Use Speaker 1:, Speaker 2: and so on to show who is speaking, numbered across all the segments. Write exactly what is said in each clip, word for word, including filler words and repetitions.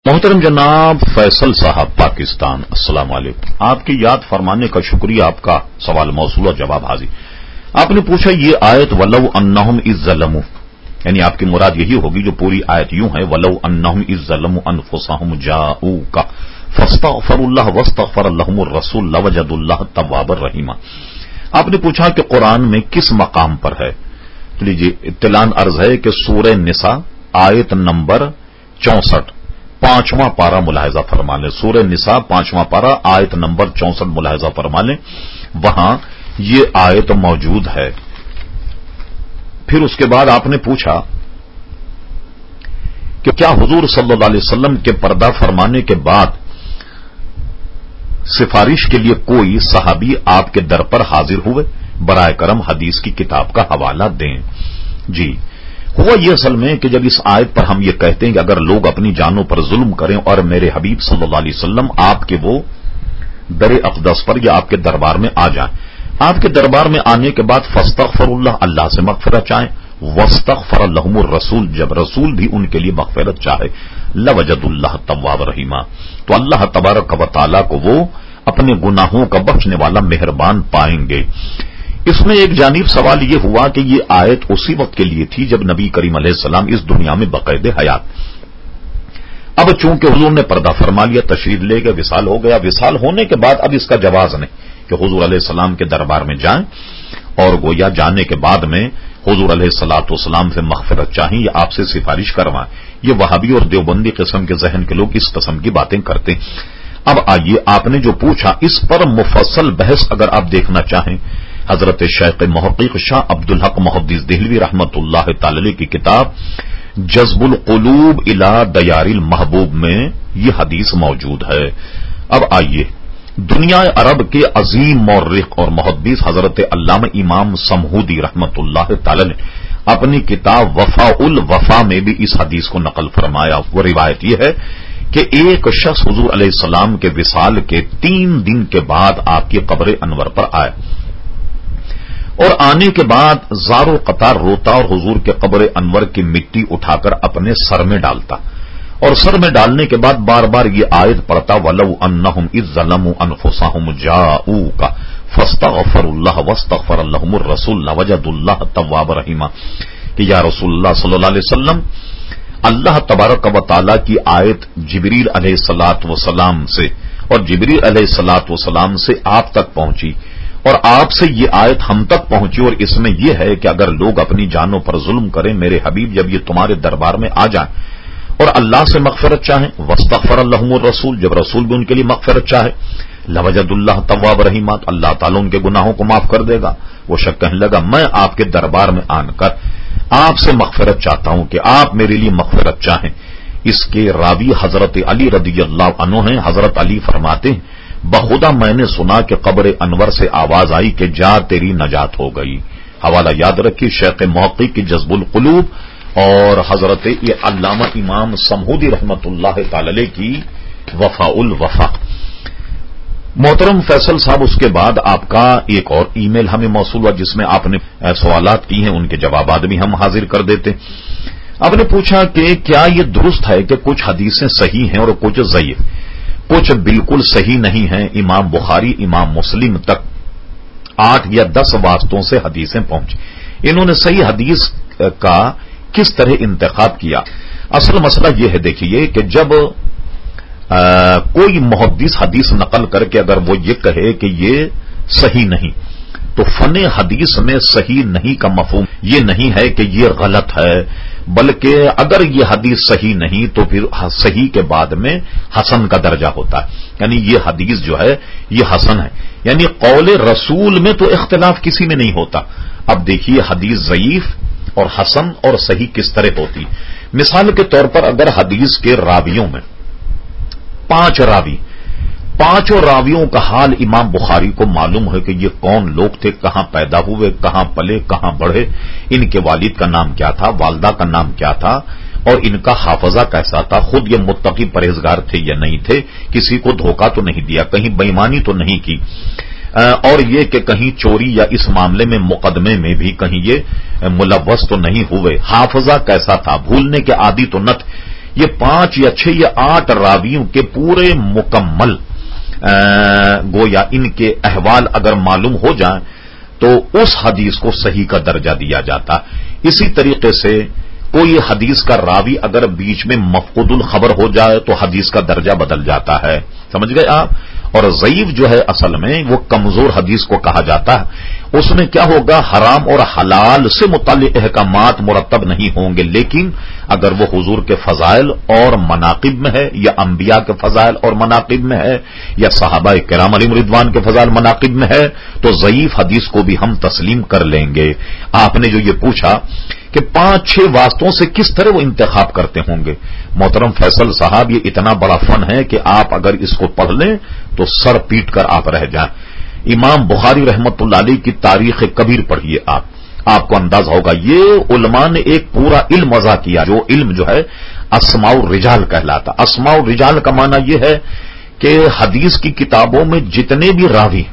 Speaker 1: محترم جناب فیصل صاحب پاکستان، السلام علیکم۔ آپ کی یاد فرمانے کا شکریہ۔ آپ کا سوال موصول اور جواب حاضر۔ آپ نے پوچھا یہ آیت ولو انہم اذ ظلموا، یعنی آپ کی مراد یہی ہوگی جو پوری آیت یوں ہے ولو انہم اذ ظلموا انفسہم جاؤک فاستغفروا اللہ واستغفر لهم الرسول لوجدوا اللہ توابا رحیما۔ آپ نے پوچھا کہ قرآن میں کس مقام پر ہے؟ لیجیے اطلاع عرض ہے کہ سورہ نساء آیت نمبر چونسٹھ پانچواں پارہ ملاحظہ فرما لیں۔ سورہ نساء پانچواں پارہ آیت نمبر چونسٹھ ملاحظہ فرما لیں، وہاں یہ آیت موجود ہے۔ پھر اس کے بعد آپ نے پوچھا کہ کیا حضور صلی اللہ علیہ وسلم کے پردہ فرمانے کے بعد سفارش کے لیے کوئی صحابی آپ کے در پر حاضر ہوئے؟ برائے کرم حدیث کی کتاب کا حوالہ دیں۔ جی ہوا یہ اصل میں کہ جب اس آیت پر ہم یہ کہتے ہیں کہ اگر لوگ اپنی جانوں پر ظلم کریں اور میرے حبیب صلی اللہ علیہ وسلم آپ کے وہ در اقدس پر یا آپ کے دربار میں آ جائیں، آپ کے دربار میں آنے کے بعد فاستغفر اللہ، اللہ سے مغفرت چاہیں، واستغفر لهم الرسول، جب رسول بھی ان کے لیے مغفرت چاہے، لوجد اللہ تواب رحیما، تو اللہ تبارک و تعالی کو وہ اپنے گناہوں کا بخشنے والا مہربان پائیں گے۔ اس میں ایک جانب سوال یہ ہوا کہ یہ آیت اسی وقت کے لیے تھی جب نبی کریم علیہ السلام اس دنیا میں بقید حیات۔ اب چونکہ حضور نے پردہ فرما لیا، تشریف لے گئے، وصال ہو گیا، وصال ہونے کے بعد اب اس کا جواز نہیں کہ حضور علیہ السلام کے دربار میں جائیں اور گویا جانے کے بعد میں حضور علیہ الصلوۃ والسلام سے مغفرت چاہیں یا آپ سے سفارش کروائیں۔ یہ وہابی اور دیوبندی قسم کے ذہن کے لوگ اس قسم کی باتیں کرتے ہیں۔ اب آئیے آپ نے جو پوچھا اس پر مفصل بحث اگر آپ دیکھنا چاہیں، حضرت شیخ محقق شاہ عبدالحق محدث دہلوی رحمت اللہ تعالی کی کتاب جذب القلوب الی دیار المحبوب میں یہ حدیث موجود ہے۔ اب آئیے دنیا عرب کے عظیم مورخ اور محدث حضرت علامہ امام سمہودی رحمت اللہ تعالی نے اپنی کتاب وفاء الوفا میں بھی اس حدیث کو نقل فرمایا۔ وہ روایت یہ ہے کہ ایک شخص حضور علیہ السلام کے وصال کے تین دن کے بعد آپ کی قبر انور پر آئے اور آنے کے بعد زار و قطار روتا اور حضور کے قبر انور کی مٹی اٹھا کر اپنے سر میں ڈالتا اور سر میں ڈالنے کے بعد بار بار یہ آیت پڑھتا وَلَوْ أَنَّهُمْ إِذْ ظَلَمُوا أَنفُسَهُمْ جَاءُوكَ فَاسْتَغْفَرُوا اللَّهَ وَاسْتَغْفَرَ لَهُمُ الرَّسُولُ لَوَجَدُوا اللَّهَ تَوَّابًا رَحِيمًا کہ یا رسول اللہ صلی اللہ علیہ وسلم، اللہ تبارک و تعالی کی آیت جبریل علیہ الصلوۃ والسلام سے اور جبریل علیہ الصلوۃ والسلام سے آپ تک پہنچی اور آپ سے یہ آیت ہم تک پہنچی، اور اس میں یہ ہے کہ اگر لوگ اپنی جانوں پر ظلم کریں میرے حبیب جب یہ تمہارے دربار میں آ جائیں اور اللہ سے مغفرت چاہیں، واستغفر لهم الرسول، جب رسول بھی ان کے لیے مغفرت چاہے، لوجد اللہ تواب رحیما، اللہ تعالیٰ ان کے گناہوں کو معاف کر دے گا۔ وہ شخص کہنے لگا میں آپ کے دربار میں آن کر آپ سے مغفرت چاہتا ہوں کہ آپ میرے لیے مغفرت چاہیں۔ اس کے راوی حضرت علی رضی اللہ عنہ ہیں۔ حضرت علی فرماتے ہیں بخدا میں نے سنا کہ قبر انور سے آواز آئی کہ جا تیری نجات ہو گئی۔ حوالہ یاد رکھیے شیخ محقق کی جذب القلوب اور حضرت علامہ امام سمہودی رحمت اللہ تعالی کی وفاء الوفا۔ محترم فیصل صاحب، اس کے بعد آپ کا ایک اور ای میل ہمیں موصول ہوا جس میں آپ نے سوالات کی ہیں، ان کے جوابات بھی ہم حاضر کر دیتے۔ آپ نے پوچھا کہ کیا یہ درست ہے کہ کچھ حدیثیں صحیح ہیں اور کچھ ضعیف، کچھ بالکل صحیح نہیں ہیں؟ امام بخاری امام مسلم تک آٹھ یا دس واسطوں سے حدیثیں پہنچی، انہوں نے صحیح حدیث کا کس طرح انتخاب کیا؟ اصل مسئلہ یہ ہے، دیکھیے کہ جب آ, کوئی محدث حدیث نقل کر کے اگر وہ یہ کہے کہ یہ صحیح نہیں، تو فن حدیث میں صحیح نہیں کا مفہوم یہ نہیں ہے کہ یہ غلط ہے، بلکہ اگر یہ حدیث صحیح نہیں تو پھر صحیح کے بعد میں حسن کا درجہ ہوتا ہے، یعنی یہ حدیث جو ہے یہ حسن ہے، یعنی قول رسول میں تو اختلاف کسی میں نہیں ہوتا۔ اب دیکھیے حدیث ضعیف اور حسن اور صحیح کس طرح ہوتی۔ مثال کے طور پر اگر حدیث کے راویوں میں پانچ راوی پانچوں راویوں کا حال امام بخاری کو معلوم ہے کہ یہ کون لوگ تھے، کہاں پیدا ہوئے، کہاں پلے، کہاں بڑھے، ان کے والد کا نام کیا تھا، والدہ کا نام کیا تھا اور ان کا حافظہ کیسا تھا، خود یہ متقی پرہیزگار تھے یا نہیں تھے، کسی کو دھوکہ تو نہیں دیا، کہیں بےایمانی تو نہیں کی، اور یہ کہ کہیں چوری یا اس معاملے میں مقدمے میں بھی کہیں یہ ملوث تو نہیں ہوئے، حافظہ کیسا تھا، بھولنے کے عادی تو نہ تھے، یہ پانچ یا چھ یا آٹھ راویوں کے پورے مکمل گویا ان کے احوال اگر معلوم ہو جائیں تو اس حدیث کو صحیح کا درجہ دیا جاتا. اسی طریقے سے کوئی حدیث کا راوی اگر بیچ میں مفقود الخبر ہو جائے تو حدیث کا درجہ بدل جاتا ہے. سمجھ گئے آپ؟ اور ضعیف جو ہے اصل میں وہ کمزور حدیث کو کہا جاتا ہے. اس میں کیا ہوگا، حرام اور حلال سے متعلق احکامات مرتب نہیں ہوں گے، لیکن اگر وہ حضور کے فضائل اور مناقب میں ہے یا انبیاء کے فضائل اور مناقب میں ہے یا صحابہ کرام علیہم رضوان کے فضائل مناقب میں ہے تو ضعیف حدیث کو بھی ہم تسلیم کر لیں گے. آپ نے جو یہ پوچھا کہ پانچ چھ واسطوں سے کس طرح وہ انتخاب کرتے ہوں گے، محترم فیصل صاحب یہ اتنا بڑا فن ہے کہ آپ اگر اس کو پڑھ لیں تو سر پیٹ کر آپ رہ جائیں. امام بخاری رحمت اللہ علیہ کی تاریخ کبیر پڑھیے آپ آپ کو انداز ہوگا. یہ علماء نے ایک پورا علم وضع کیا، جو علم جو ہے اسماء الرجال کہلاتا. اسماء الرجال کا معنی یہ ہے کہ حدیث کی کتابوں میں جتنے بھی راوی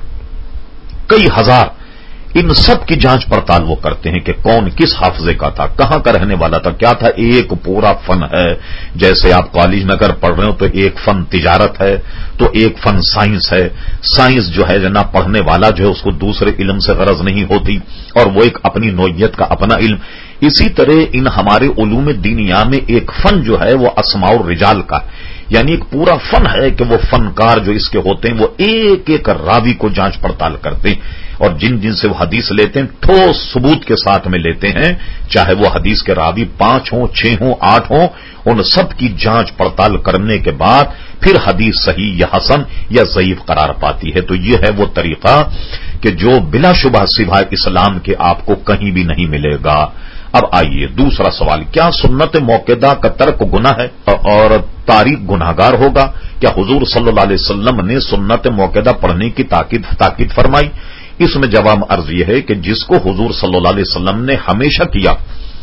Speaker 1: کئی ہزار، ان سب کی جانچ پڑتال وہ کرتے ہیں کہ کون کس حافظے کا تھا، کہاں کا رہنے والا تھا، کیا تھا. ایک پورا فن ہے. جیسے آپ کالج میں اگر پڑھ رہے ہو تو ایک فن تجارت ہے، تو ایک فن سائنس ہے. سائنس جو ہے جناب پڑھنے والا جو ہے اس کو دوسرے علم سے غرض نہیں ہوتی، اور وہ ایک اپنی نوعیت کا اپنا علم. اسی طرح ان ہمارے علوم دینیا میں ایک فن جو ہے وہ اسماء الرجال کا، یعنی ایک پورا فن ہے کہ وہ فنکار جو اس کے ہوتے ہیں وہ ایک ایک راوی کو جانچ پڑتال کرتے ہیں، اور جن جن سے وہ حدیث لیتے ہیں ٹھوس ثبوت کے ساتھ میں لیتے ہیں، چاہے وہ حدیث کے راوی پانچ ہوں، چھ ہوں، آٹھ ہوں، ان سب کی جانچ پڑتال کرنے کے بعد پھر حدیث صحیح یا حسن یا ضعیف قرار پاتی ہے. تو یہ ہے وہ طریقہ کہ جو بلا شبہ سوائے اسلام کے آپ کو کہیں بھی نہیں ملے گا. اب آئیے دوسرا سوال، کیا سنت موقدہ کا ترک گناہ ہے اور تاریخ گناہگار ہوگا؟ کیا حضور صلی اللہ علیہ وسلم نے سنت موقدہ پڑھنے کی تاکید تاکید فرمائی؟ اس میں جواب عرض یہ ہے کہ جس کو حضور صلی اللہ علیہ وسلم نے ہمیشہ کیا،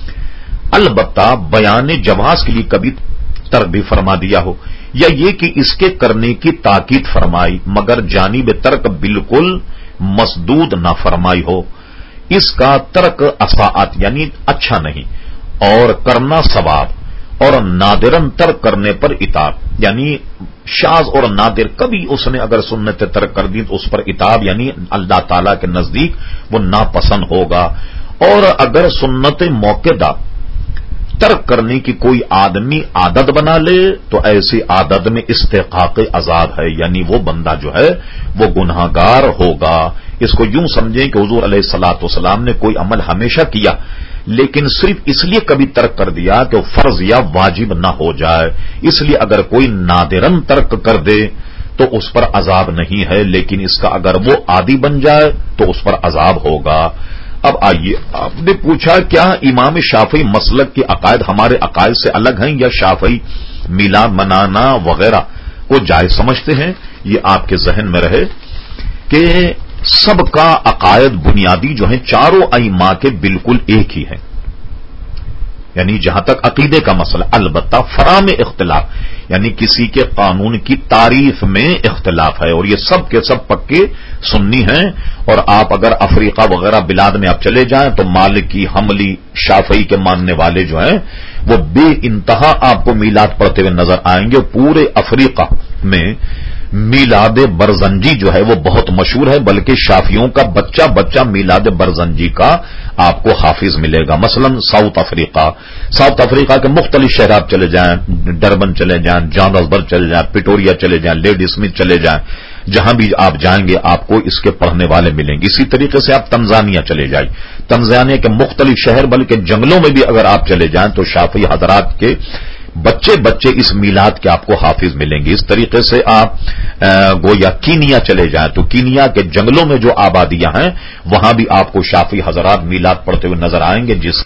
Speaker 1: البتہ بیان جواز کے لیے کبھی ترک بھی فرما دیا ہو، یا یہ کہ اس کے کرنے کی تاکید فرمائی مگر جانب ترک بالکل مسدود نہ فرمائی ہو، اس کا ترک اساءت یعنی اچھا نہیں، اور کرنا ثواب، اور نادرن ترک کرنے پر اطاعت، یعنی شاذ اور نادر کبھی اس نے اگر سنت ترک کر دی تو اس پر اطاعت یعنی اللہ تعالی کے نزدیک وہ ناپسند ہوگا. اور اگر سنت موقدہ ترک کرنے کی کوئی آدمی عادت بنا لے تو ایسی عادت میں استحقاق عذاب ہے، یعنی وہ بندہ جو ہے وہ گناہگار ہوگا. اس کو یوں سمجھیں کہ حضور علیہ الصلوۃ والسلام نے کوئی عمل ہمیشہ کیا لیکن صرف اس لیے کبھی ترک کر دیا کہ وہ فرض یا واجب نہ ہو جائے، اس لیے اگر کوئی نادرن ترک کر دے تو اس پر عذاب نہیں ہے، لیکن اس کا اگر وہ عادی بن جائے تو اس پر عذاب ہوگا. اب آئیے، آپ نے پوچھا کیا امام شافعی مسلک کے عقائد ہمارے عقائد سے الگ ہیں یا شافعی میلاد منانا وغیرہ کو جائز سمجھتے ہیں؟ یہ آپ کے ذہن میں رہے کہ سب کا عقائد بنیادی جو ہیں چاروں ائمہ کے بالکل ایک ہی ہیں، یعنی جہاں تک عقیدے کا مسئلہ، البتہ فرع میں اختلاف یعنی کسی کے قانون کی تعریف میں اختلاف ہے، اور یہ سب کے سب پکے سنی ہیں. اور آپ اگر افریقہ وغیرہ بلاد میں آپ چلے جائیں تو مالکی، حنبلی، شافعی کے ماننے والے جو ہیں وہ بے انتہا آپ کو میلاد پڑھتے ہوئے نظر آئیں گے. پورے افریقہ میں میلاد برزنجی جو ہے وہ بہت مشہور ہے، بلکہ شافیوں کا بچہ بچہ میلاد برزنجی کا آپ کو حافظ ملے گا. مثلا ساؤتھ افریقہ ساؤتھ افریقہ کے مختلف شہرات چلے جائیں، ڈربن چلے جائیں، جانسبرگ چلے جائیں، پٹوریا چلے جائیں، لیڈی اسمتھ چلے جائیں، جہاں بھی آپ جائیں گے آپ کو اس کے پڑھنے والے ملیں گے. اسی طریقے سے آپ تنزانیہ چلے جائیں، تنزانیہ کے مختلف شہر بلکہ جنگلوں میں بھی اگر آپ چلے جائیں تو شافعی حضرات کے بچے بچے اس میلاد کے آپ کو حافظ ملیں گے. اس طریقے سے آپ گویا کینیا چلے جائیں تو کینیا کے جنگلوں میں جو آبادیاں ہیں وہاں بھی آپ کو شافعی حضرات میلاد پڑھتے ہوئے نظر آئیں گے، جس